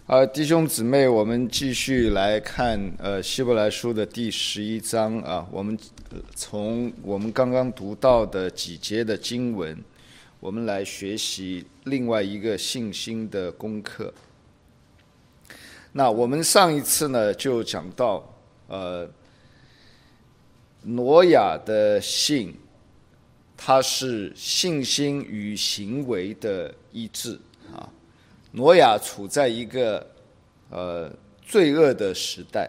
弟兄姊妹，我们继续来看希伯来书的第11章啊。我们从我们刚刚读到的几节的经文，我们来学习另外一个信心的功课。那我们上一次呢就讲到挪亚的信，它是信心与行为的一致啊。挪亚处在一个罪恶的时代，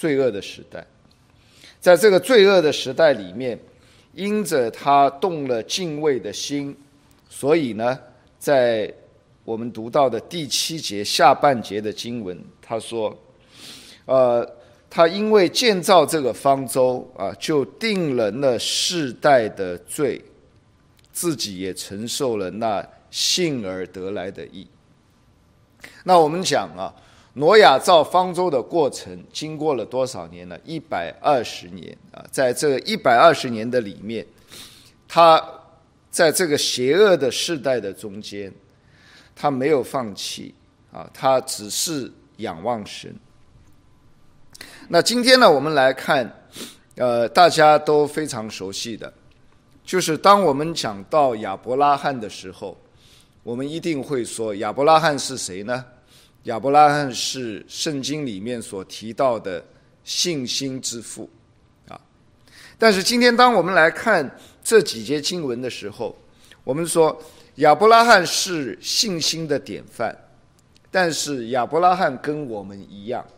在这个罪恶的时代里面，因着他动了敬畏的心，所以呢，在我们读到的第7节下半节的经文，他说，他因为建造这个方舟啊，就定了那世代的罪，自己也承受了那信而得来的义。那我们讲啊，挪亚造方舟的过程经过了多少年呢？120年啊，在这120年的里面，他在这个邪恶的世代的中间，他没有放弃啊，他只是仰望神。那今天呢，我们来看大家都非常熟悉的，就是当我们讲到亚伯拉罕的时候，我们一定会说亚伯拉罕是谁呢？亚伯拉罕是圣经里面所提到的信心之父啊。但是今天当我们来看这几节经文的时候，我们说亚伯拉罕是信心的典范，但是亚伯拉罕跟我们一样，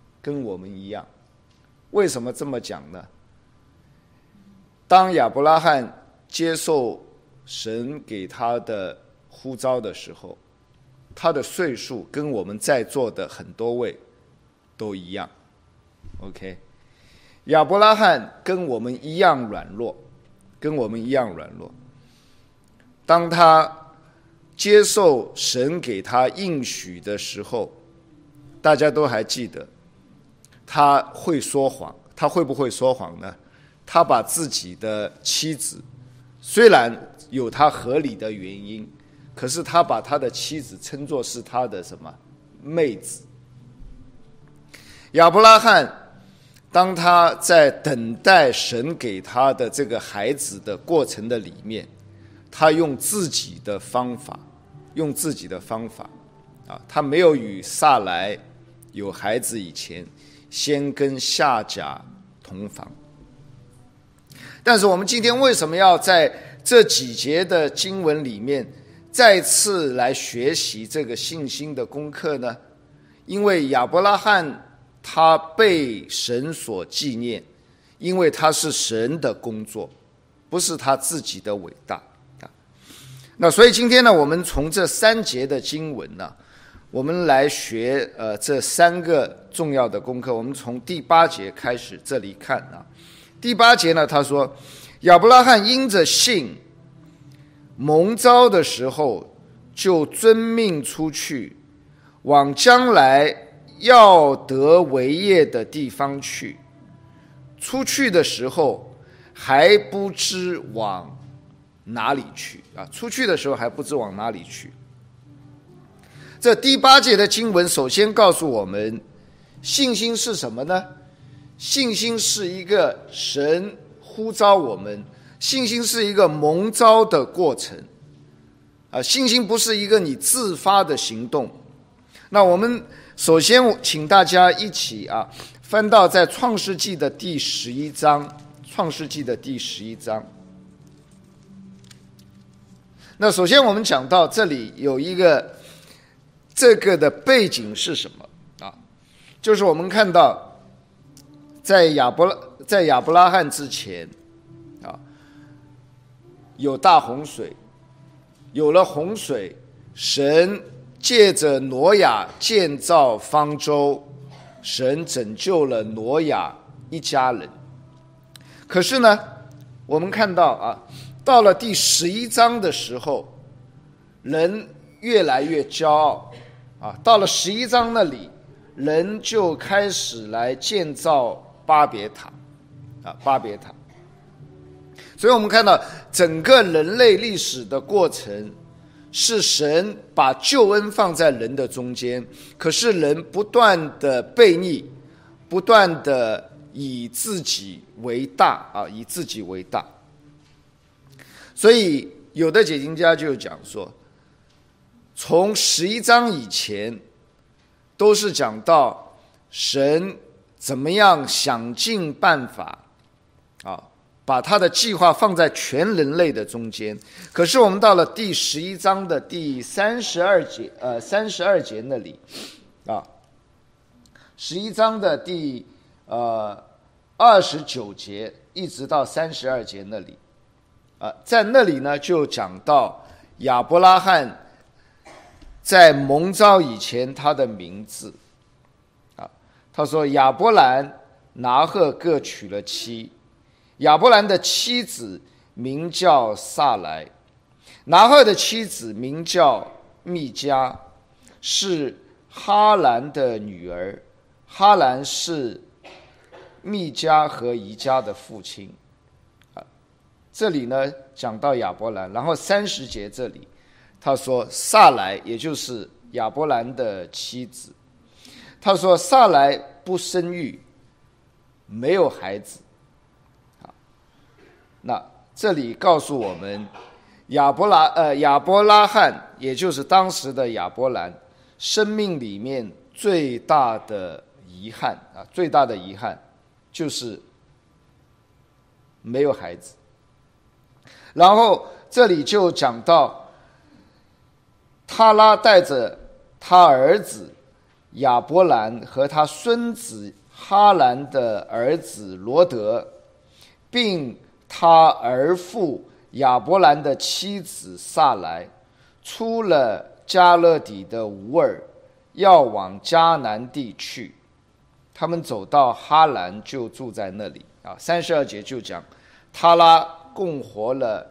为什么这么讲呢？当亚伯拉罕接受神给他的呼召的时候，他的岁数跟我们在座的很多位都一样 OK， 亚伯拉罕跟我们一样软弱，当他接受神给他应许的时候，大家都还记得他会说谎。他会不会说谎呢？他把自己的妻子，虽然有他合理的原因，可是他把他的妻子称作是他的什么妹子。亚伯拉罕当他在等待神给他的这个孩子的过程的里面，他用自己的方法啊，他没有与撒来有孩子以前先跟夏甲同房。但是我们今天为什么要在这几节的经文里面再次来学习这个信心的功课呢？因为亚伯拉罕他被神所纪念，因为他是神的工作，不是他自己的伟大。那所以今天呢，我们从这3节的经文呢，我们来学这3个重要的功课。我们从第8节开始这里看啊。第8节呢，他说亚伯拉罕因着信蒙召的时候，就遵命出去，往将来要得为业的地方去。出去的时候还不知往哪里去啊！这第8节的经文首先告诉我们，信心是什么呢？信心是一个神呼召我们，信心是一个蒙召的过程啊，信心不是一个你自发的行动。那我们首先请大家一起翻到在创世纪的第11章。那首先我们讲到这里有一个这个的背景是什么啊？就是我们看到在亚伯拉罕之前啊，有大洪水，有了洪水，神借着挪亚建造方舟，神拯救了挪亚一家人。可是呢，我们看到到了第11章的时候，人越来越骄傲到了11章那里，人就开始来建造巴别塔。所以我们看到整个人类历史的过程是神把救恩放在人的中间，可是人不断的悖逆，不断的以自己为大以自己为大。所以有的解经家就讲说，从11章以前都是讲到神怎么样想尽办法把他的计划放在全人类的中间。可是我们到了第11章的第32节那里11章的第29节一直到32节那里在那里呢就讲到亚伯拉罕在蒙召以前他的名字他说亚伯兰拿鹤各娶了妻，亚伯兰的妻子名叫撒来，拿鹤的妻子名叫密迦，是哈兰的女儿，哈兰是密迦和宜迦的父亲这里呢讲到亚伯兰，然后30节这里他说撒来也就是亚伯兰的妻子，他说撒来不生育，没有孩子那这里告诉我们亚伯拉罕也就是当时的亚伯兰生命里面最大的遗憾就是没有孩子。然后这里就讲到他拉带着他儿子亚伯兰和他孙子哈兰的儿子罗德，并他儿父亚伯兰的妻子撒来，出了加勒底的乌尔，要往迦南地去。他们走到哈兰就住在那里32节就讲他拉共活了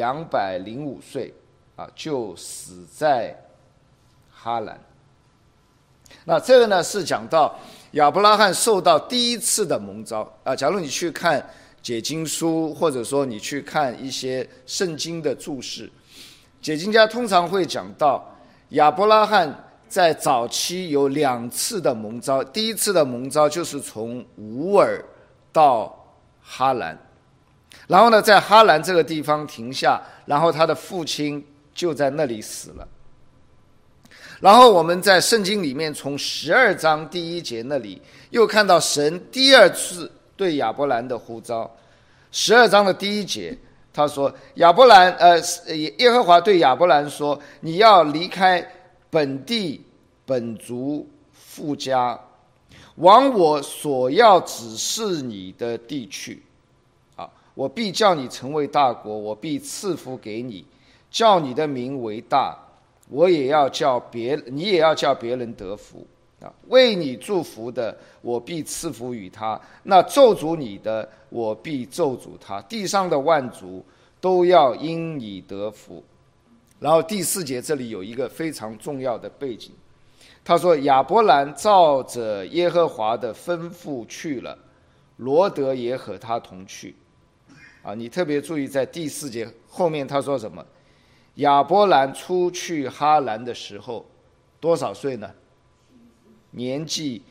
205岁就死在哈兰。那这个呢是讲到亚伯拉罕受到第一次的蒙召假如你去看解经书，或者说你去看一些圣经的注释，解经家通常会讲到亚伯拉罕在早期有2次的蒙召，第一次的蒙召就是从乌尔到哈兰，然后呢在哈兰这个地方停下，然后他的父亲就在那里死了。然后我们在圣经里面从12章第1节那里又看到神第2次对亚伯兰的呼召。12章的第1节他说耶和华对亚伯兰说，你要离开本地本族父家，往我所要指示你的地去我必叫你成为大国，我必赐福给你，叫你的名为大，你也要叫别人得福为你祝福的，我必赐福与他；那咒诅你的，我必咒诅他。地上的万族都要因你得福。然后第4节这里有一个非常重要的背景，他说亚伯兰照着耶和华的吩咐去了，罗德也和他同去你特别注意在第4节后面他说什么？亚伯兰出去哈兰的时候多少岁呢？年纪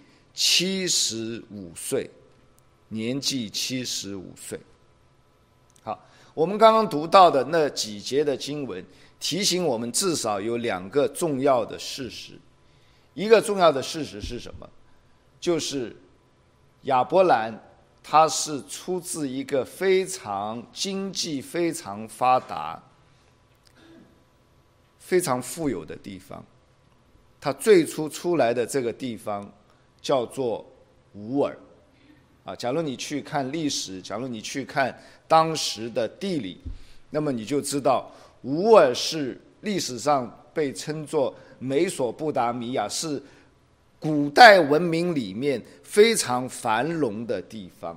75岁。年纪75岁。好，我们刚刚读到的那几节的经文提醒我们至少有2个重要的事实。一个重要的事实是什么？就是亚伯兰他是出自一个非常经济非常发达非常富有的地方。他最初出来的这个地方叫做乌尔假如你去看历史，假如你去看当时的地理，那么你就知道乌尔是历史上被称作美索不达米亚，是古代文明里面非常繁荣的地方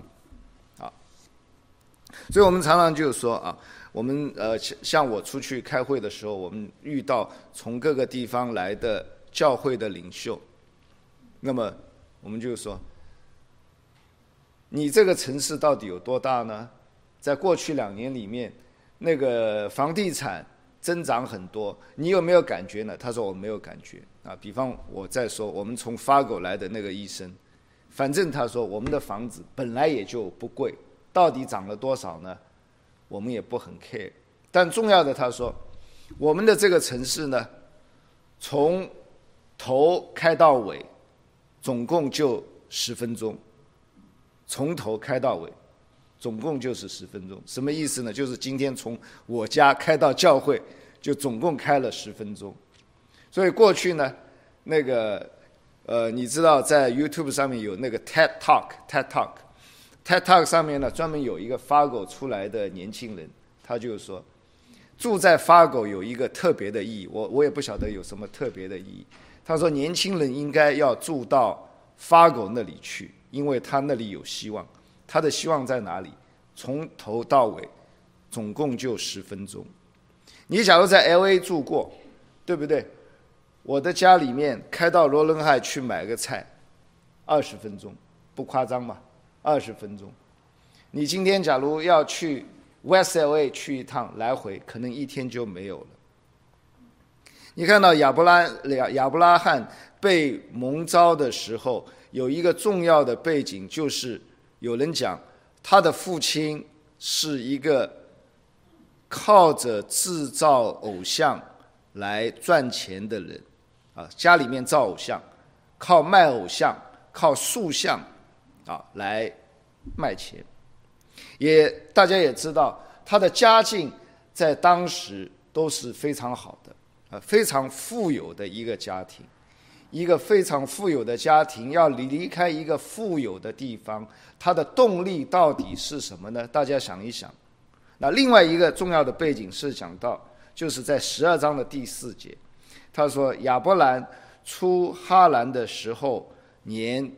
所以我们常常就说我们像我出去开会的时候，我们遇到从各个地方来的教会的领袖，那么我们就说，你这个城市到底有多大呢？在过去2年里面，那个房地产增长很多，你有没有感觉呢？他说我没有感觉啊。比方我再说，我们从Fargo来的那个医生，反正他说我们的房子本来也就不贵，到底涨了多少呢？我们也不很 care。但重要的，他说我们的这个城市呢，从头开到尾，总共就10分钟，从头开到尾。总共就是10分钟，什么意思呢？就是今天从我家开到教会，就总共开了10分钟。所以过去呢，那个你知道在 YouTube 上面有那个 TED Talk 上面呢，专门有一个 Fargo 出来的年轻人，他就说，住在 Fargo 有一个特别的意义，我也不晓得有什么特别的意义。他说年轻人应该要住到 Fargo 那里去，因为他那里有希望。他的希望在哪里？从头到尾总共就10分钟。你假如在 LA 住过，对不对？我的家里面开到罗伦海去买个菜20分钟，不夸张嘛，20分钟。你今天假如要去 West LA 去一趟来回，可能1天就没有了。你看到亚伯拉罕被蒙召的时候，有一个重要的背景，就是有人讲他的父亲是一个靠着制造偶像来赚钱的人啊，家里面造偶像，靠卖偶像，靠塑像啊来卖钱。大家也知道，他的家境在当时都是非常好的，非常富有的一个家庭。一个非常富有的家庭要离开一个富有的地方，它的动力到底是什么呢？大家想一想。那另外一个重要的背景是讲到，就是在12章的第4节，他说亚伯兰出哈兰的时候年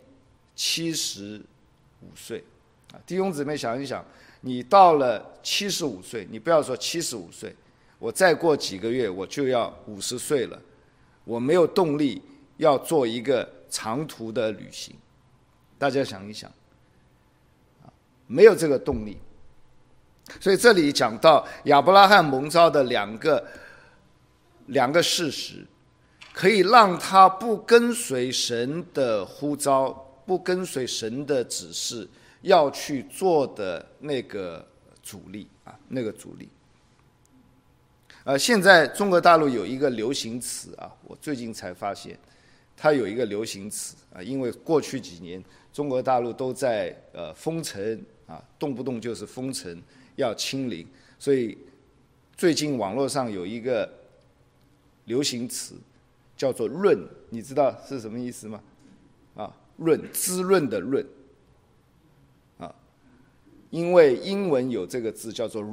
75岁。弟兄姊妹想一想，你到了75岁，你不要说75岁，我再过几个月我就要50岁了，我没有动力要做一个长途的旅行。大家想一想，没有这个动力。所以这里讲到亚伯拉罕蒙召的两个事实，可以让他不跟随神的呼召，不跟随神的指示要去做的那个阻力啊，那个阻力。现在中国大陆有一个流行词啊，我最近才发现，它有一个流行词啊，因为过去几年中国大陆都在封城啊，动不动就是封城要清零，所以最近网络上有一个流行词叫做润，你知道是什么意思吗？啊，润，滋润的润啊，因为英文有这个字叫做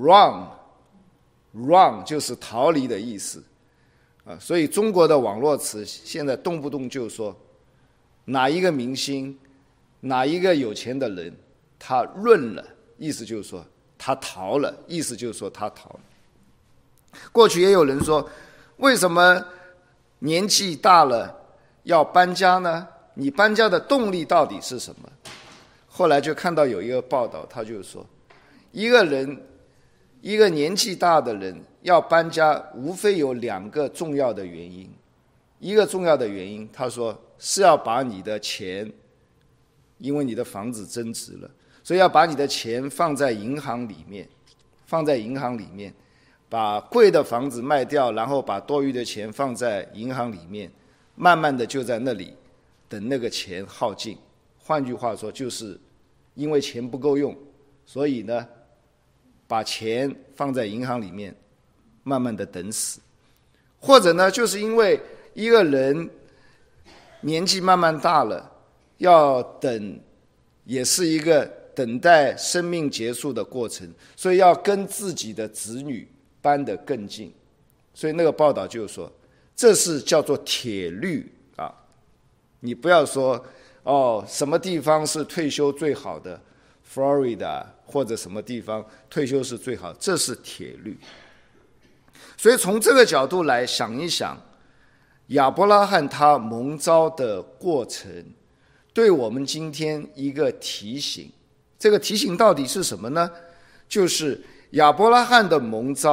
run 就是逃离的意思啊，所以中国的网络词现在动不动就说哪一个明星，哪一个有钱的人，他润了，意思就是说他逃了，意思就是说他逃了。过去也有人说，为什么年纪大了要搬家呢？你搬家的动力到底是什么？后来就看到有一个报道，他就说，一个年纪大的人要搬家，无非有2个重要的原因。一个重要的原因，他说是要把你的钱，因为你的房子增值了，所以要把你的钱放在银行里面，把贵的房子卖掉，然后把多余的钱放在银行里面，慢慢的就在那里等那个钱耗尽。换句话说，就是因为钱不够用，所以呢把钱放在银行里面，慢慢的等死。或者呢，就是因为一个人年纪慢慢大了，要等，也是一个等待生命结束的过程，所以要跟自己的子女搬得更近。所以那个报道就说，这是叫做铁律啊！你不要说什么地方是退休最好的 Florida 或者什么地方退休是最好，这是铁律。所以从这个角度来想一想，亚伯拉罕他蒙召的过程对我们今天一个提醒。这个提醒到底是什么呢？就是亚伯拉罕的蒙召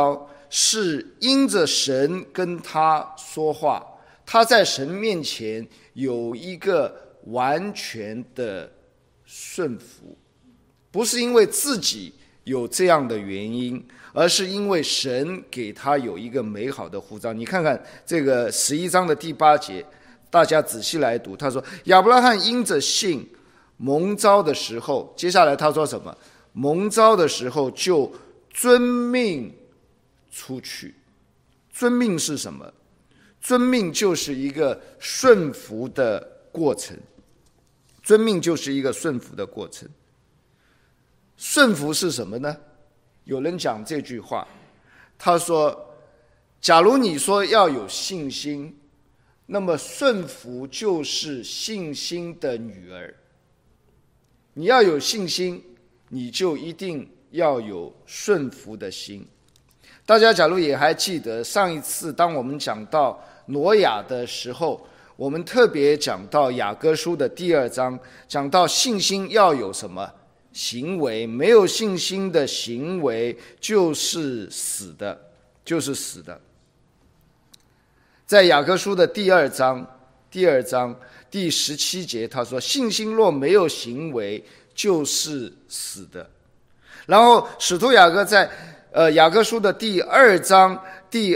是因着神跟他说话，他在神面前有一个完全的顺服，不是因为自己有这样的原因，而是因为神给他有一个美好的呼召。你看看这个11章的第8节，大家仔细来读，他说亚伯拉罕因着信蒙召的时候，接下来他说什么？蒙召的时候就遵命出去。遵命是什么？遵命就是一个顺服的过程。遵命就是一个顺服的过程。顺服是什么呢？有人讲这句话，他说假如你说要有信心，那么顺服就是信心的女儿。你要有信心，你就一定要有顺服的心。大家假如也还记得上一次当我们讲到挪亚的时候，我们特别讲到雅各书的第2章，讲到信心要有什么行为，没有信心的行为就是死的，就是死的。在雅各书的第2章第17节，他说信心若没有行为就是死的。然后使徒雅各在雅各书的第2章第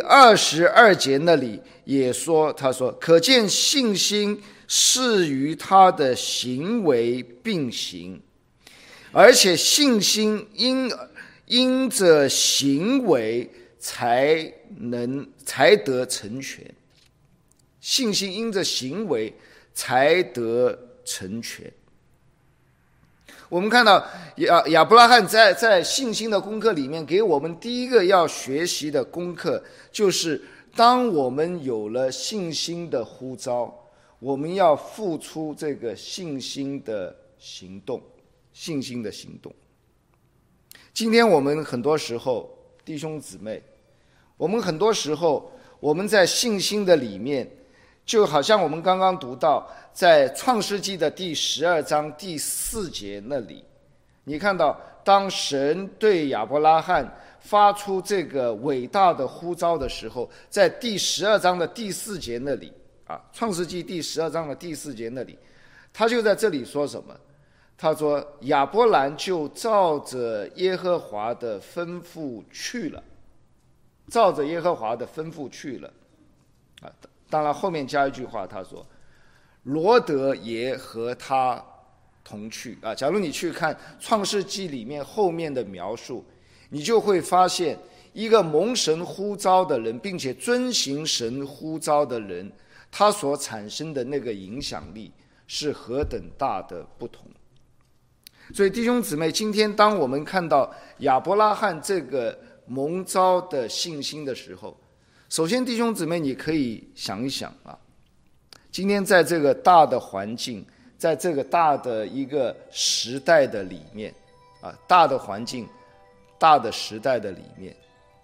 22节那里也说，他说可见信心是与他的行为并行，而且信心因着行为才得成全。信心因着行为才得成全。我们看到亚伯拉罕在信心的功课里面给我们第一个要学习的功课，就是当我们有了信心的呼召，我们要付出这个信心的行动。信心的行动。今天我们很多时候，弟兄姊妹，我们很多时候我们在信心的里面，就好像我们刚刚读到在创世纪的第12章第4节那里，你看到当神对亚伯拉罕发出这个伟大的呼召的时候，在第12章的第4节那里创世纪第12章的第4节那里，他就在这里说什么？他说亚伯兰就照着耶和华的吩咐去了，照着耶和华的吩咐去了。当然后面加一句话，他说罗德也和他同去。假如你去看创世纪里面后面的描述，你就会发现一个蒙神呼召的人并且遵行神呼召的人，他所产生的那个影响力是何等大的不同。所以弟兄姊妹，今天当我们看到亚伯拉罕这个蒙召的信心的时候，首先弟兄姊妹你可以想一想今天在这个大的环境，在这个大的一个时代的里面大的环境大的时代的里面，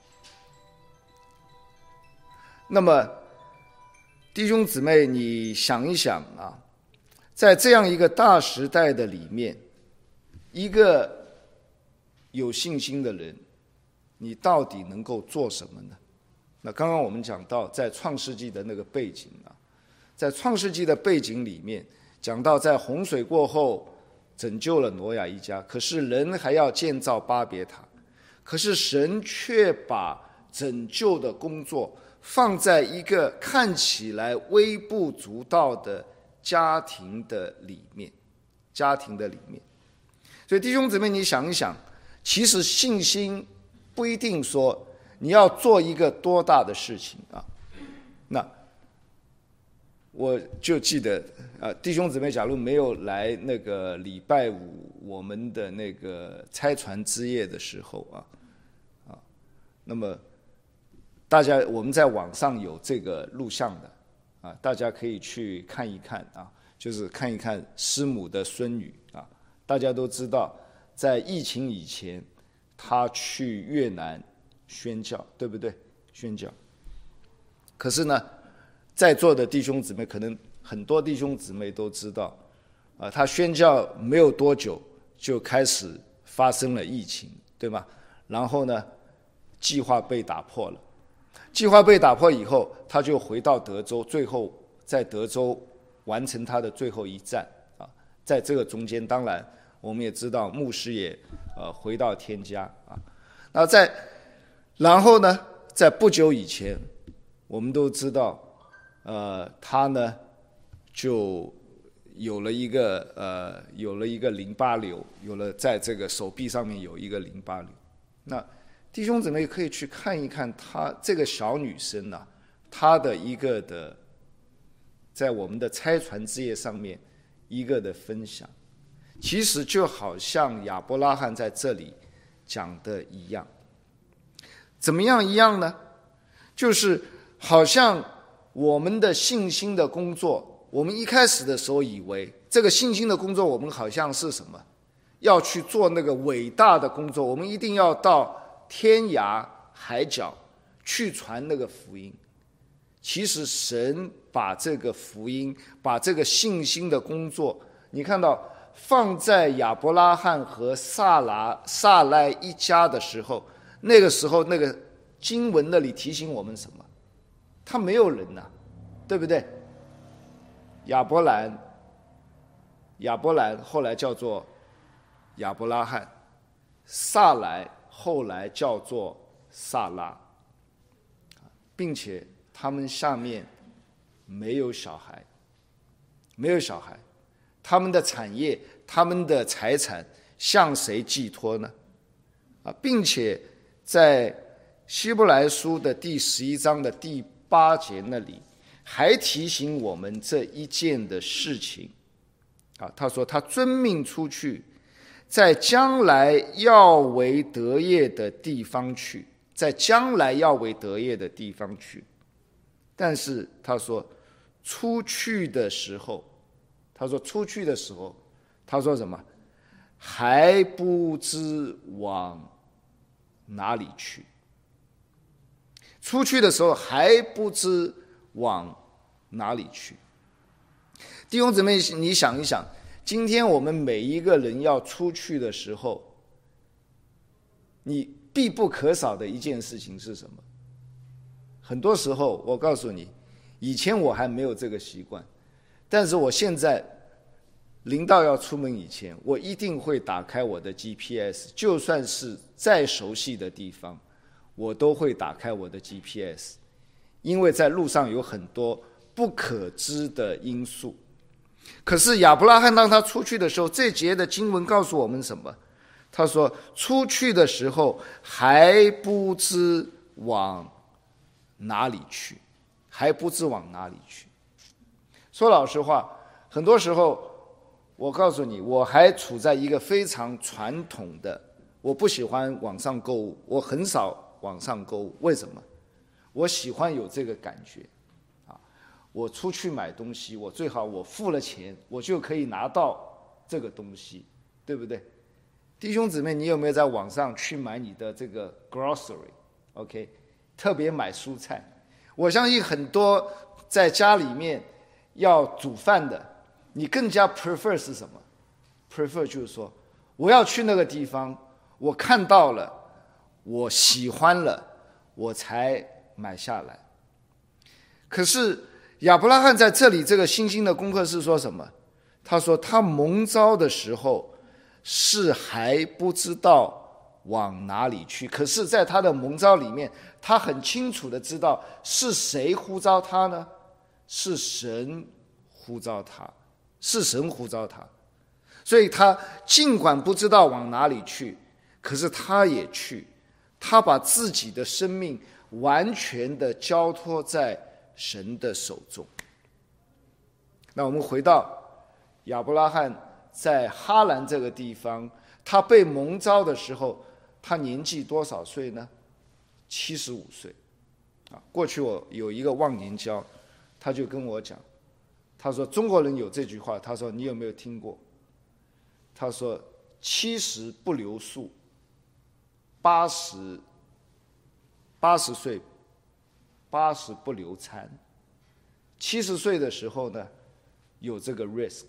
那么弟兄姊妹你想一想在这样一个大时代的里面，一个有信心的人，你到底能够做什么呢？那刚刚我们讲到在创世纪的那个背景在创世纪的背景里面讲到，在洪水过后拯救了挪亚一家，可是人还要建造巴别塔，可是神却把拯救的工作放在一个看起来微不足道的家庭的里面。所以弟兄姊妹你想一想，其实信心不一定说你要做一个多大的事情那我就记得弟兄姊妹假如没有来那个礼拜五我们的那个拆船之夜的时候那么大家我们在网上有这个录像的大家可以去看一看就是看一看师母的孙女大家都知道在疫情以前他去越南宣教，对不对？宣教。可是呢在座的弟兄姊妹可能很多弟兄姊妹都知道他宣教没有多久就开始发生了疫情，对吗？然后呢计划被打破了。计划被打破以后，他就回到德州，最后在德州完成他的最后一战啊。在这个中间，当然我们也知道牧师也回到天家啊。然后呢，在不久以前，我们都知道，他呢就有了一个淋巴瘤，有了在这个手臂上面有一个淋巴瘤。那弟兄姊妹可以去看一看她这个小女生啊，她的一个的在我们的拆船之夜上面一个的分享，其实就好像亚伯拉罕在这里讲的一样。怎么样一样呢？就是好像我们的信心的工作，我们一开始的时候以为这个信心的工作，我们好像是什么？要去做那个伟大的工作，我们一定要到天涯海角去传那个福音。其实神把这个福音，把这个信心的工作，你看到放在亚伯拉罕和撒拉一家的时候，那个时候那个经文那里提醒我们什么？他没有人啊，对不对？亚伯兰后来叫做亚伯拉罕，撒来后来叫做撒拉，并且他们下面没有小孩，他们的产业，他们的财产向谁寄托呢？并且在希伯来书的第11章的第8节那里，还提醒我们这一件的事情。他说他遵命出去，在将来要为得业的地方去，但是他说出去的时候，他说什么？还不知往哪里去。出去的时候还不知往哪里去。弟兄姊妹，你想一想，今天我们每一个人要出去的时候，你必不可少的一件事情是什么？很多时候我告诉你，以前我还没有这个习惯，但是我现在临到要出门以前，我一定会打开我的 GPS， 就算是再熟悉的地方，我都会打开我的 GPS， 因为在路上有很多不可知的因素。可是亚伯拉罕当他出去的时候，这节的经文告诉我们什么？他说出去的时候还不知往哪里去。说老实话，很多时候我告诉你，我还处在一个非常传统的，我不喜欢网上购物，我很少网上购物。为什么？我喜欢有这个感觉我出去买东西，我最好我付了钱，我就可以拿到这个东西，对不对？弟兄姊妹，你有没有在网上去买你的这个 grocery？ 特别买蔬菜。我相信很多在家里面要煮饭的，你更加 prefer 是什么？ prefer 就是说，我要去那个地方，我看到了，我喜欢了，我才买下来。可是亚伯拉罕在这里这个信心的功课是说什么？他说他蒙召的时候是还不知道往哪里去，可是在他的蒙召里面，他很清楚的知道是谁呼召他呢？是神呼召他，所以他尽管不知道往哪里去，可是他也去，他把自己的生命完全的交托在神的手中。那我们回到亚伯拉罕在哈兰这个地方，他被蒙召的时候，他年纪多少岁呢？75岁。过去我有一个忘年交，他就跟我讲，他说中国人有这句话，他说你有没有听过？他说70不留宿，80岁80不留餐。70岁的时候呢，有这个 risk，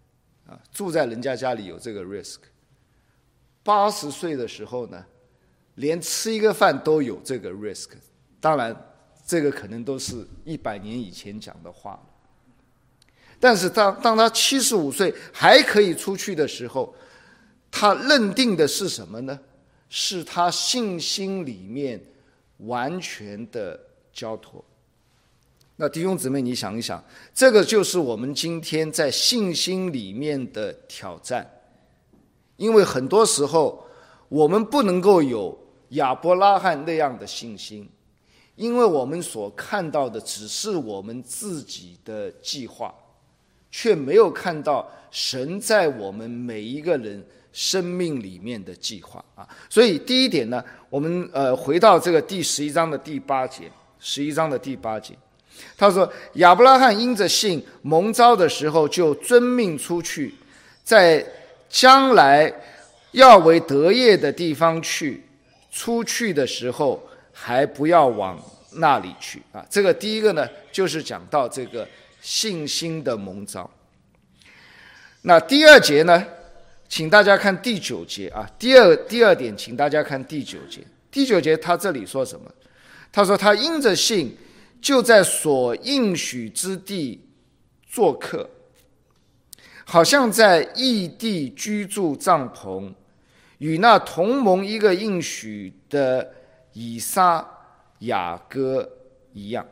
住在人家家里有这个 risk。80岁的时候呢， 连吃一个饭都有这个 risk。当然，这个可能都是100年以前讲的话。但是当他75岁还可以出去的时候，他认定的是什么呢？是他信心里面完全的交托。那弟兄姊妹，你想一想，这个就是我们今天在信心里面的挑战。因为很多时候我们不能够有亚伯拉罕那样的信心，因为我们所看到的只是我们自己的计划，却没有看到神在我们每一个人生命里面的计划啊。所以第一点呢，我们回到这个第11章的第8节，11章的第8节，他说亚伯拉罕因着信蒙召的时候，就遵命出去，在将来要为得业的地方去，出去的时候还不要往那里去啊。这个第一个呢，就是讲到这个信心的蒙召。那第2节呢，请大家看第9节啊。第二点，请大家看第9节。第9节他这里说什么？他说他因着信，就在所应许之地做客，好像在异地居住帐篷，与那同蒙一个应许的以撒雅各一样。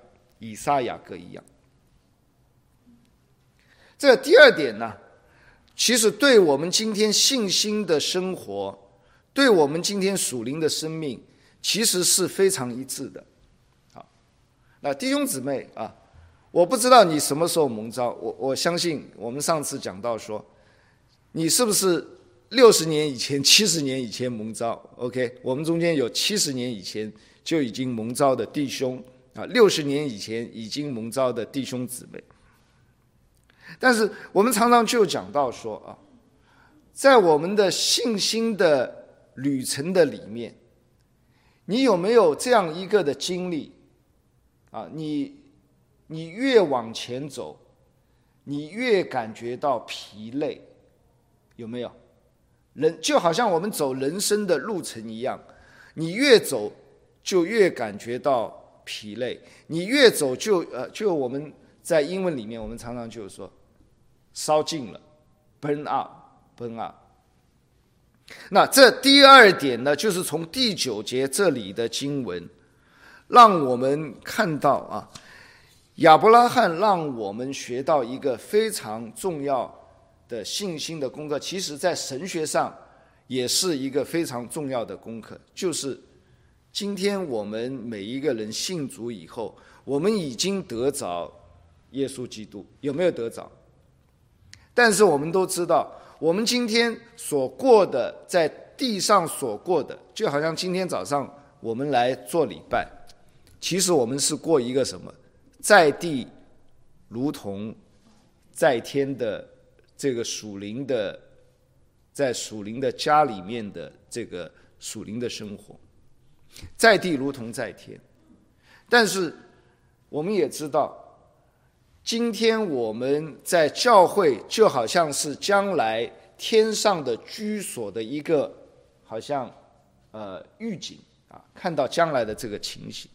这第2点呢，其实对我们今天信心的生活，对我们今天属灵的生命，其实是非常一致的。好，那弟兄姊妹啊，我不知道你什么时候蒙召，我相信我们上次讲到说，你是不是60年以前、70年以前蒙召 ？OK， 我们中间有70年以前就已经蒙召的弟兄啊，60年以前已经蒙召的弟兄姊妹。但是我们常常就讲到说啊，在我们的信心的旅程的里面，你有没有这样一个的经历啊？你越往前走，你越感觉到疲累，有没有？就好像我们走人生的路程一样，你越走就越感觉到疲累，你越走就我们在英文里面我们常常就是说烧尽了 burn out。 那这第2点呢，就是从第9节这里的经文让我们看到啊，亚伯拉罕让我们学到一个非常重要的信心的功课，其实在神学上也是一个非常重要的功课，就是今天我们每一个人信主以后，我们已经得着耶稣基督，有没有得着？但是我们都知道，我们今天所过的，在地上所过的，就好像今天早上我们来做礼拜，其实我们是过一个什么？在地如同在天的这个属灵的，在属灵的家里面的这个属灵的生活，在地如同在天。但是我们也知道，今天我们在教会就好像是将来天上的居所的一个好像预警啊，看到将来的这个情形。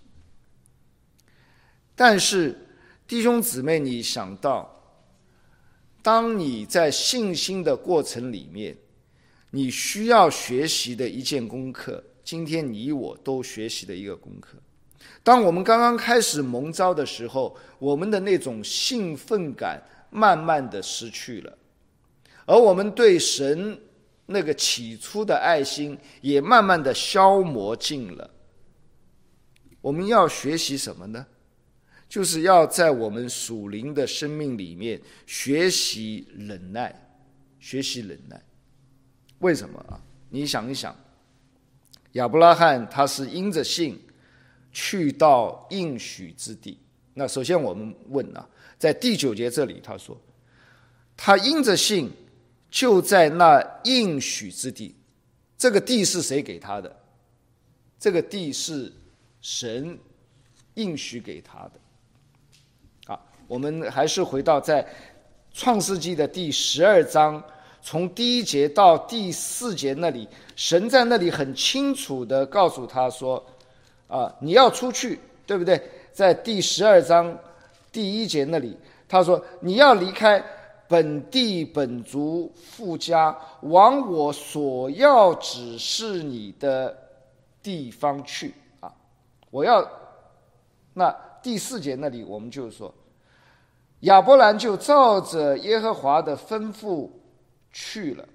但是弟兄姊妹，你想到当你在信心的过程里面，你需要学习的一件功课，今天你我都学习的一个功课。当我们刚刚开始蒙召的时候，我们的那种兴奋感慢慢的失去了，而我们对神那个起初的爱心也慢慢的消磨尽了。我们要学习什么呢？就是要在我们属灵的生命里面学习忍耐，学习忍耐。为什么啊？你想一想，亚伯拉罕他是因着信去到应许之地。那首先我们问啊，在第9节这里他说，他因着信就在那应许之地。这个地是谁给他的？这个地是神应许给他的。我们还是回到在创世纪的第12章从第1节到第4节那里，神在那里很清楚地告诉他说你要出去，对不对？在第12章第1节那里，他说你要离开本地本族父家，往我所要指示你的地方去我要。那第4节那里我们就说，亚伯兰就照着耶和华的吩咐去了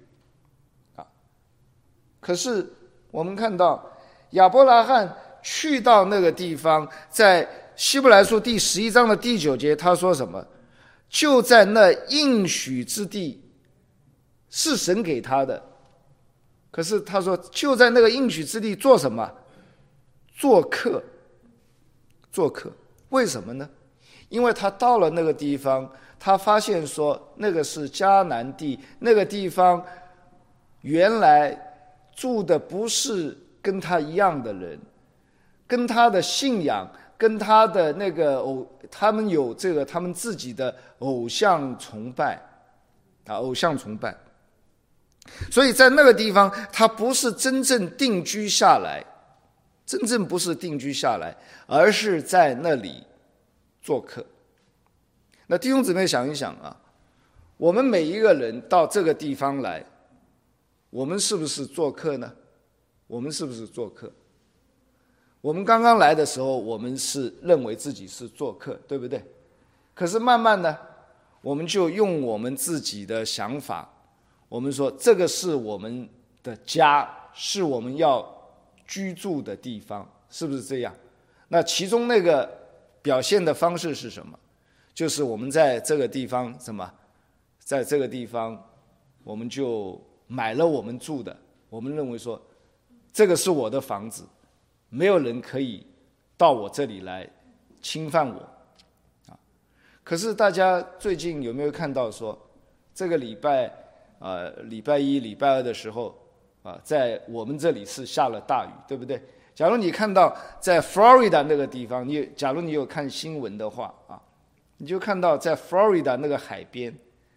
可是我们看到亚伯拉罕去到那个地方，在希伯来书第11章的第9节，他说什么？就在那应许之地，是神给他的。可是他说就在那个应许之地做什么？做客。做客。为什么呢？因为他到了那个地方，他发现说那个是迦南地，那个地方原来住的不是跟他一样的人，跟他的信仰，跟他的那个他们有这个他们自己的偶像崇拜偶像崇拜。所以在那个地方他不是真正定居下来，真正不是定居下来，而是在那里做客。那弟兄姊妹想一想我们每一个人到这个地方来，我们是不是做客呢？我们是不是做客？我们刚刚来的时候，我们是认为自己是做客，对不对？可是慢慢呢，我们就用我们自己的想法，我们说这个是我们的家，是我们要居住的地方，是不是这样？那其中那个表现的方式是什么？就是我们在这个地方在这个地方我们就买了我们住的，我们认为说这个是我的房子，没有人可以到我这里来侵犯我可是大家最近有没有看到说这个礼拜一礼拜二的时候在我们这里是下了大雨，对不对？假如你看到在 Florida 那个地方，假如你有看新闻的话你就看到在 Florida 那个海边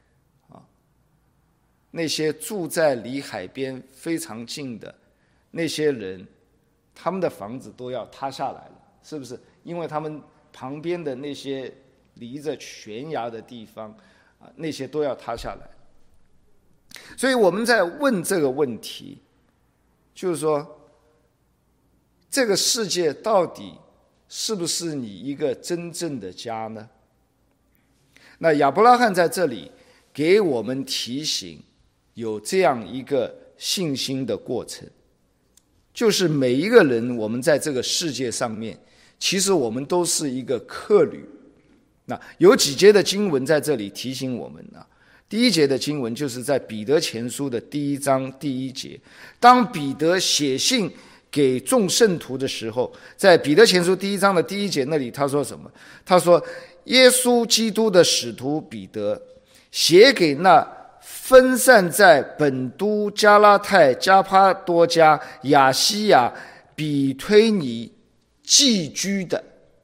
那些住在离海边非常近的那些人，他们的房子都要塌下来了，是不是？因为他们旁边的那些离着悬崖的地方那些都要塌下来。所以我们在问这个问题，就是说这个世界到底是不是你一个真正的家呢？那亚伯拉罕在这里给我们提醒，有这样一个信心的过程，就是每一个人我们在这个世界上面，其实我们都是一个客旅。那有几节的经文在这里提醒我们第一节的经文就是在彼得前书的第1章第1节，当彼得写信给众圣徒的时候，在彼得前书第1章的第1节那里他说什么？他说耶稣基督的使徒彼得写给那分散在本都、加拉太、加帕多家、亚西亚、比推尼寄居的。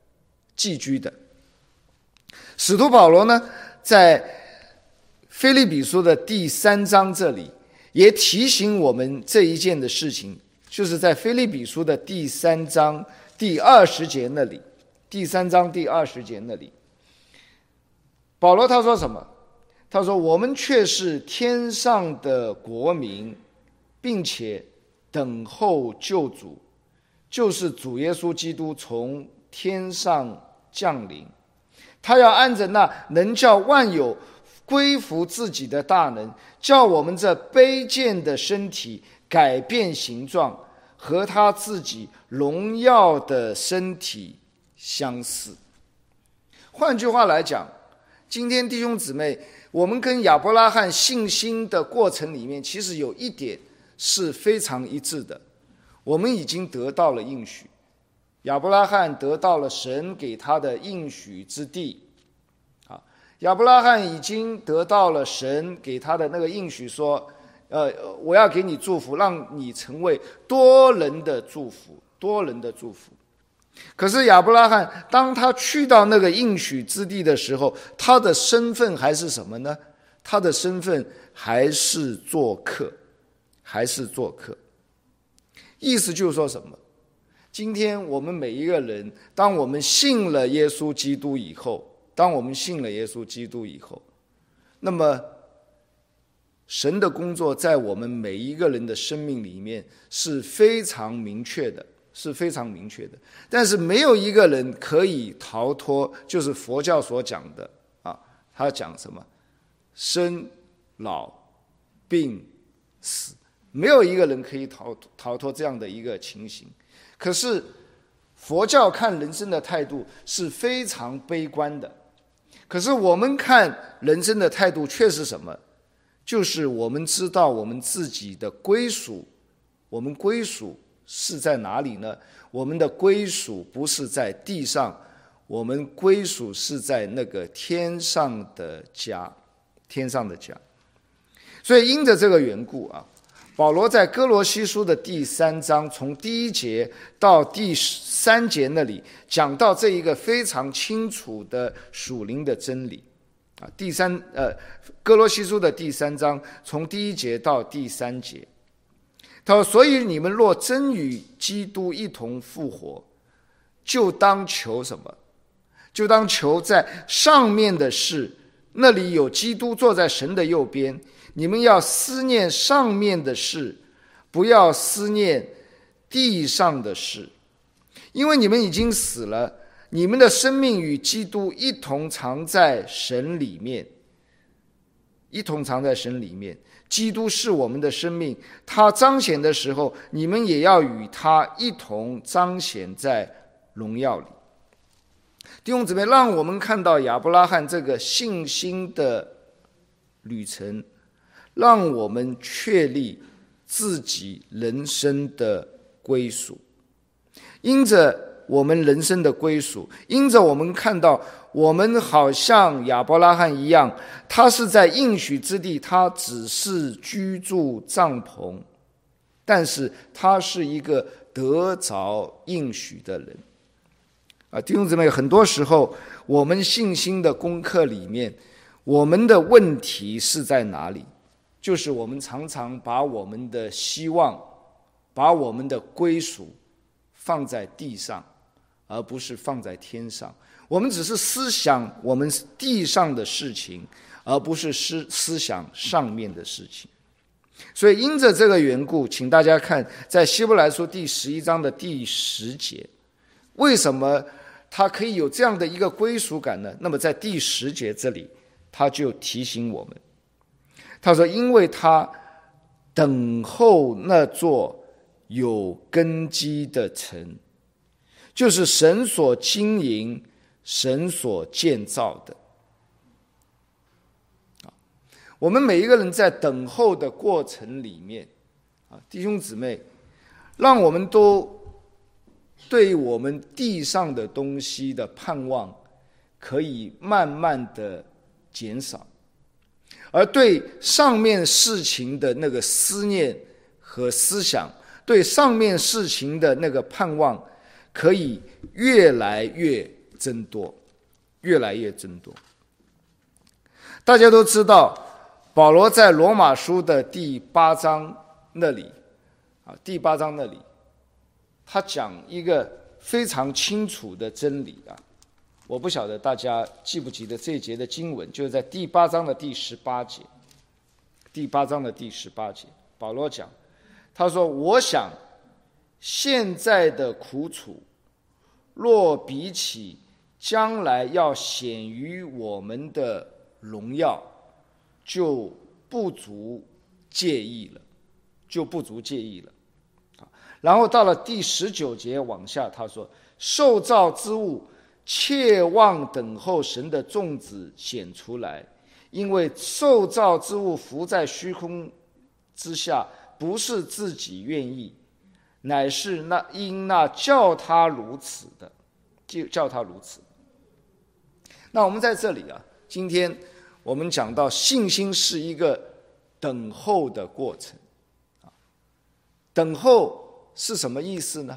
使徒保罗呢，在腓立比书的第3章这里也提醒我们这一件的事情，就是在腓立比书的第3章第20节那里，第3章第20节那里，保罗他说什么？他说我们却是天上的国民，并且等候救主，就是主耶稣基督从天上降临，他要按着那能叫万有归服自己的大能，叫我们这卑贱的身体改变形状，和他自己荣耀的身体相似。换句话来讲，今天弟兄姊妹，我们跟亚伯拉罕信心的过程里面，其实有一点是非常一致的，我们已经得到了应许。亚伯拉罕得到了神给他的应许之地亚伯拉罕已经得到了神给他的那个应许，说我要给你祝福，让你成为多人的祝福，多人的祝福。可是亚伯拉罕当他去到那个应许之地的时候，他的身份还是什么呢？他的身份还是做客，还是做客。意思就是说什么？今天我们每一个人，当我们信了耶稣基督以后，那么神的工作在我们每一个人的生命里面是非常明确的，但是没有一个人可以逃脱，就是佛教所讲的他讲什么？生老病死，没有一个人可以逃脱这样的一个情形。可是佛教看人生的态度是非常悲观的，可是我们看人生的态度却是什么？就是我们知道我们自己的归属，我们归属是在哪里呢？我们的归属不是在地上，我们归属是在那个天上的家，所以因着这个缘故保罗在哥罗西书的第3章从第1节到第3节那里讲到这一个非常清楚的属灵的真理哥罗西书的第3章从第1节到第3节，他说：所以你们若真与基督一同复活，就当求什么？就当求在上面的事，那里有基督坐在神的右边。你们要思念上面的事，不要思念地上的事，因为你们已经死了，你们的生命与基督一同藏在神里面。基督是我们的生命，他彰显的时候，你们也要与他一同彰显在荣耀里。弟兄姊妹，让我们看到亚伯拉罕这个信心的旅程，让我们确立自己人生的归属。因着我们人生的归属，因着我们看到我们好像亚伯拉罕一样，他是在应许之地，他只是居住帐篷，但是他是一个得着应许的人弟兄姊妹，很多时候我们信心的功课里面，我们的问题是在哪里？就是我们常常把我们的希望，把我们的归属放在地上，而不是放在天上。我们只是思想我们地上的事情，而不是思想上面的事情。所以因着这个缘故，请大家看在希伯来书第11章的第10节，为什么他可以有这样的一个归属感呢？那么在第10节这里，他就提醒我们，他说：因为他等候那座有根基的城，就是神所经营、神所建造的。我们每一个人在等候的过程里面弟兄姊妹，让我们都对我们地上的东西的盼望可以慢慢的减少，而对上面事情的那个思念和思想，对上面事情的那个盼望可以越来越增多。大家都知道保罗在罗马书的第8章那里他讲一个非常清楚的真理我不晓得大家记不记得这一节的经文，就是在第8章的第18节。保罗讲，他说：我想现在的苦楚，若比起将来要显于我们的荣耀，就不足介意了。然后到了第19节往下，他说：受造之物切望等候神的种子显出来，因为受造之物伏在虚空之下，不是自己愿意，乃是因那叫他如此的。那我们在这里今天我们讲到信心是一个等候的过程等候是什么意思呢？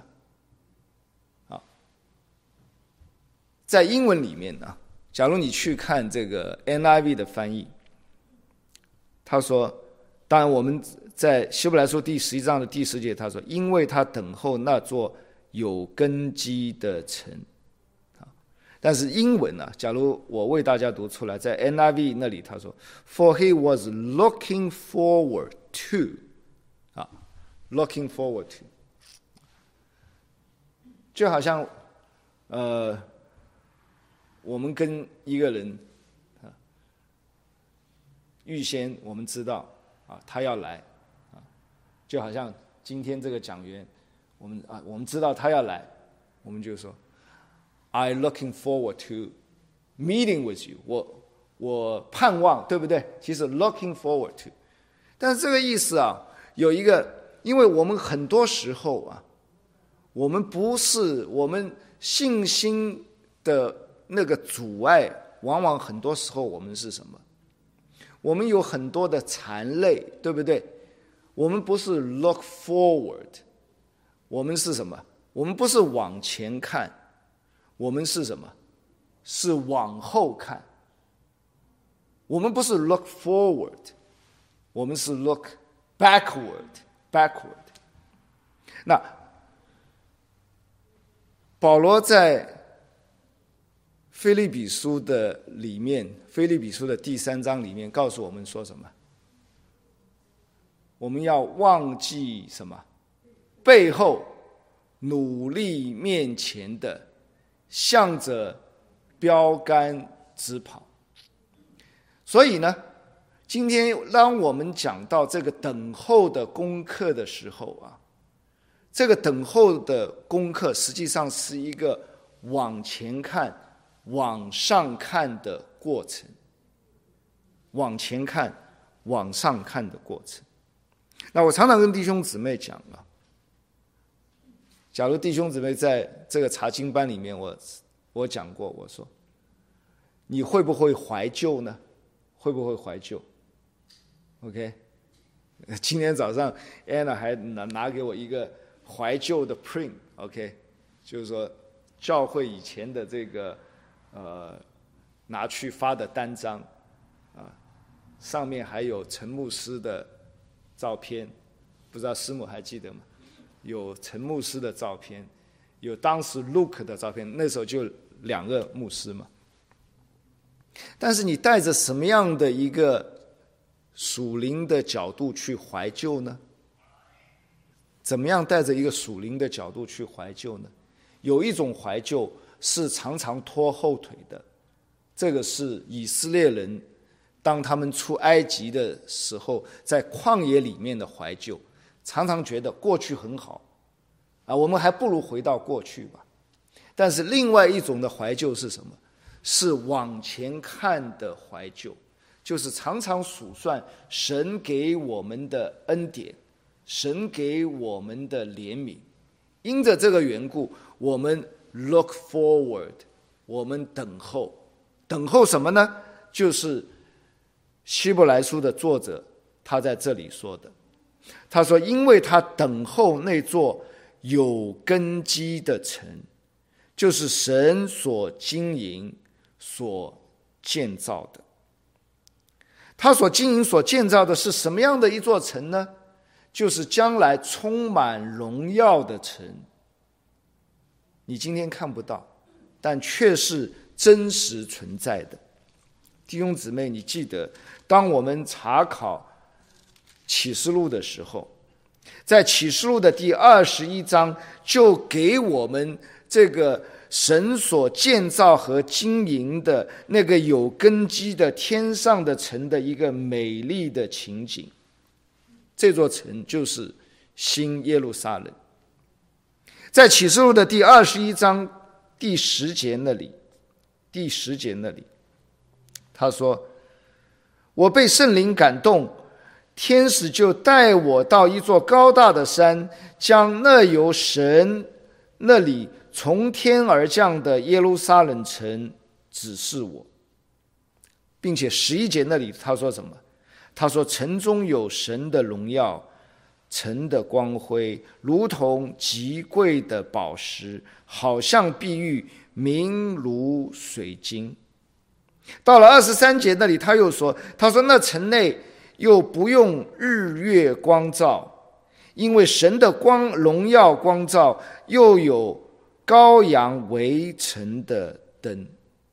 在英文里面假如你去看这个 NIV 的翻译， 他说，当然我们在希伯来书第11章的第10节，他说，因为他等候那座有根基的城。但是英文啊，假如我为大家读出来，在 NIV 那里他说 ，For he was looking forward to， looking forward to， 就好像我们跟一个人预先我们知道他要来就好像今天这个讲员，我们知道他要来，我们就说 I'm looking forward to meeting with you， 我盼望，对不对？其实 looking forward to， 但是这个意思有一个，因为我们很多时候我们信心的那个阻碍，往往很多时候我们是什么？我们有很多的残累，对不对？我们不是 look forward， 我们是什么？我们不是往前看，我们是什么？是往后看。我们不是 look forward， 我们是 look backward。那保罗在腓立比书的里面，腓立比书的第3章里面告诉我们说什么？我们要忘记什么？背后努力面前的，向着标杆直跑。所以呢，今天当我们讲到这个等候的功课的时候这个等候的功课实际上是一个往前看、往上看的过程，往前看、往上看的过程。那我常常跟弟兄姊妹讲假如弟兄姊妹在这个查经班里面，我讲过，我说你会不会怀旧呢？会不会怀旧 ？OK， 今天早上 Anna 还拿给我一个怀旧的 print，OK， 就是说教会以前的这个拿去发的单张上面还有陈牧师的照片，不知道师母还记得吗？有陈牧师的照片，有当时 Luke 的照片，那时候就2个牧师嘛。但是你带着什么样的一个属灵的角度去怀旧呢？怎么样带着一个属灵的角度去怀旧呢？有一种怀旧是常常拖后腿的，这个是以色列人当他们出埃及的时候，在旷野里面的怀旧，常常觉得过去很好我们还不如回到过去吧。但是另外一种的怀旧是什么？是往前看的怀旧，就是常常数算神给我们的恩典，神给我们的怜悯，因着这个缘故，我们 look forward， 我们等候。等候什么呢？就是希伯来书的作者他在这里说的，他说因为他等候那座有根基的城，就是神所经营所建造的。他所经营所建造的是什么样的一座城呢？就是将来充满荣耀的城。你今天看不到，但却是真实存在的。弟兄姊妹，你记得当我们查考启示录的时候，在启示录的第21章就给我们这个神所建造和经营的那个有根基的天上的城的一个美丽的情景。这座城就是新耶路撒冷。在启示录的第21章第10节那里，他说，我被圣灵感动，天使就带我到一座高大的山，将那由神那里从天而降的耶路撒冷城指示我，并且11节那里他说什么？他说城中有神的荣耀，城的光辉如同极贵的宝石，好像碧玉，明如水晶。到了23节那里他又说，他说那城内又不用日月光照，因为神的荣耀光照，又有羔羊围成的灯。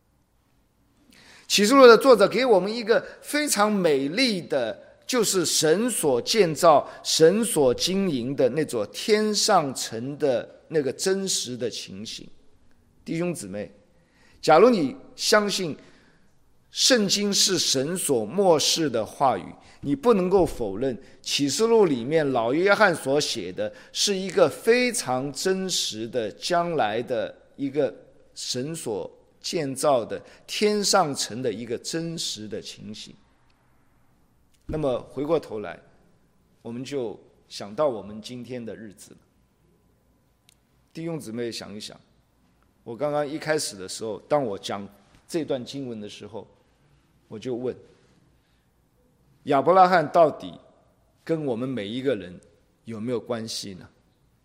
启示录的作者给我们一个非常美丽的，就是神所建造、神所经营的那座天上城的那个真实的情形。弟兄姊妹，假如你相信圣经是神所默示的话语，你不能够否认启示录里面老约翰所写的是一个非常真实的将来的一个神所建造的天上城的一个真实的情形。那么回过头来，我们就想到我们今天的日子了。弟兄姊妹想一想，我刚刚一开始的时候，当我讲这段经文的时候，我就问，亚伯拉罕到底跟我们每一个人有没有关系呢？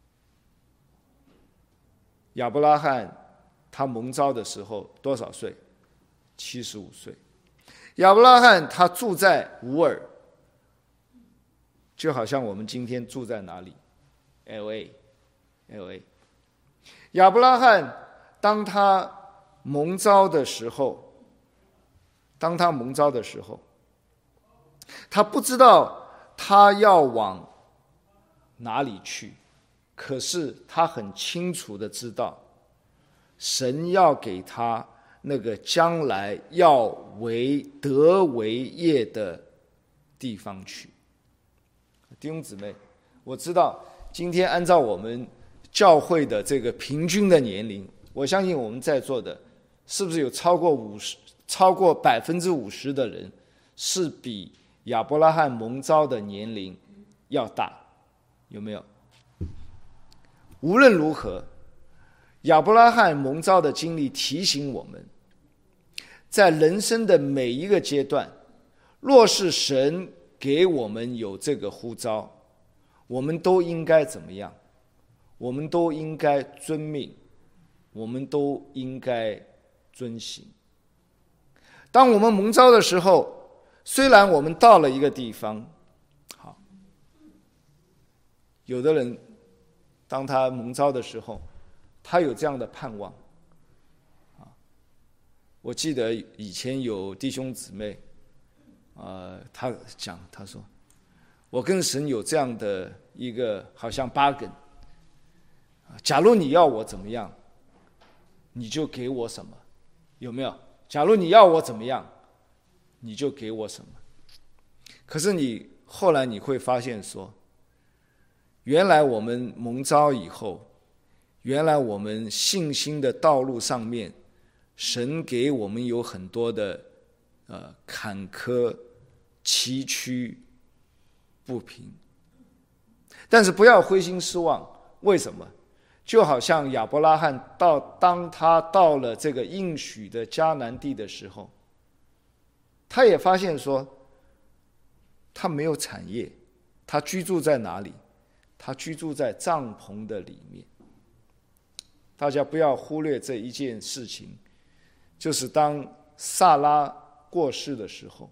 亚伯拉罕他蒙召的时候多少岁？75岁。亚伯拉罕他住在乌尔，就好像我们今天住在哪里 ？LA。亚伯拉罕当他蒙召的时候，他不知道他要往哪里去，可是他很清楚的知道，神要给他那个将来要得为业的地方去。弟兄姊妹，我知道今天按照我们教会的这个平均的年龄，我相信我们在座的是不是有超过50%的人是比亚伯拉罕蒙召的年龄要大？有没有？无论如何，亚伯拉罕蒙召的经历提醒我们，在人生的每一个阶段，若是神给我们有这个呼召，我们都应该怎么样？我们都应该遵命，我们都应该遵行。当我们蒙召的时候，虽然我们到了一个地方，好，有的人当他蒙召的时候，他有这样的盼望。我记得以前有弟兄姊妹，他说，我跟神有这样的一个好像bargain，假如你要我怎么样，你就给我什么，有没有？假如你要我怎么样，你就给我什么。可是后来你会发现说，原来我们蒙召以后，原来我们信心的道路上面，神给我们有很多的坎坷、崎岖、不平。但是不要灰心失望，为什么？就好像亚伯拉罕当他到了这个应许的迦南地的时候，他也发现说，他没有产业，他居住在哪里？他居住在帐篷的里面。大家不要忽略这一件事情，就是当撒拉过世的时候，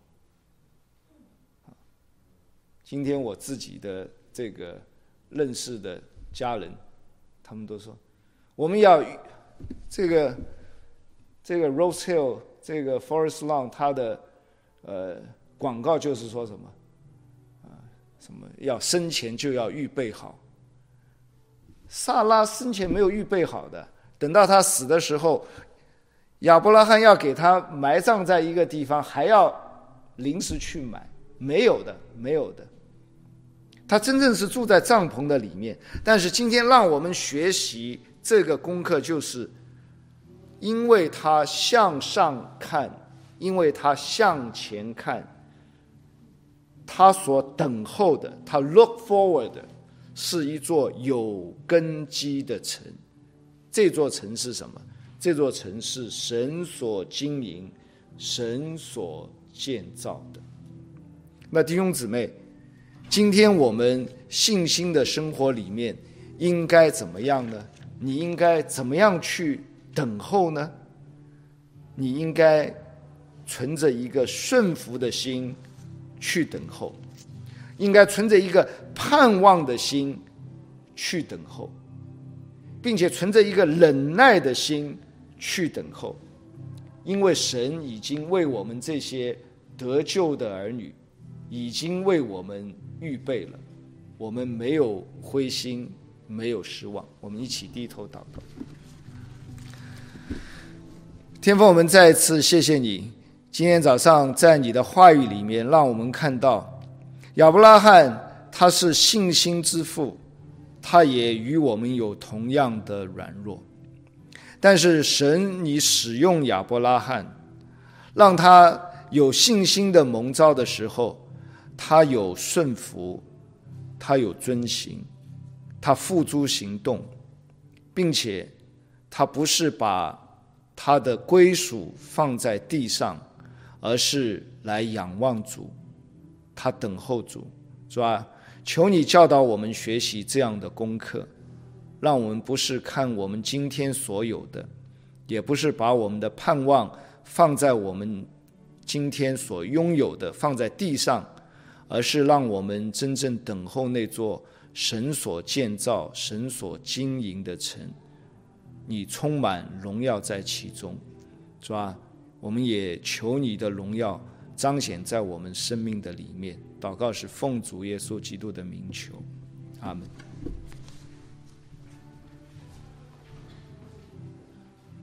今天我自己的这个认识的家人，他们都说，我们要这个 Rose Hill 这个 Forest Lawn 它的广告就是说什么什么要生前就要预备好。撒拉生前没有预备好的，等到他死的时候，亚伯拉罕要给他埋葬在一个地方，还要临时去买，没有的。他真正是住在帐篷的里面。但是今天让我们学习这个功课，就是因为他向上看，因为他向前看，他所等候的，他 look forward 的是一座有根基的城。这座城是什么？这座城是神所经营、神所建造的。那弟兄姊妹，今天我们信心的生活里面应该怎么样呢？你应该怎么样去等候呢？你应该存着一个顺服的心去等候，应该存着一个盼望的心去等候，并且存着一个忍耐的心去等候，因为神已经为我们这些得救的儿女已经为我们预备了，我们没有灰心，没有失望。我们一起低头祷告。天父，我们再一次谢谢你，今天早上在你的话语里面让我们看到亚伯拉罕他是信心之父，他也与我们有同样的软弱，但是神你使用亚伯拉罕，让他有信心的蒙召的时候，他有顺服，他有遵行，他付诸行动，并且他不是把他的归属放在地上，而是来仰望主，他等候主。主啊，求你教导我们学习这样的功课，让我们不是看我们今天所有的，也不是把我们的盼望放在我们今天所拥有的，放在地上，而是让我们真正等候那座神所建造、神所经营的城，你充满荣耀在其中。主啊，我们也求你的荣耀彰显在我们生命的里面。祷告是奉主耶稣基督的名求，阿们。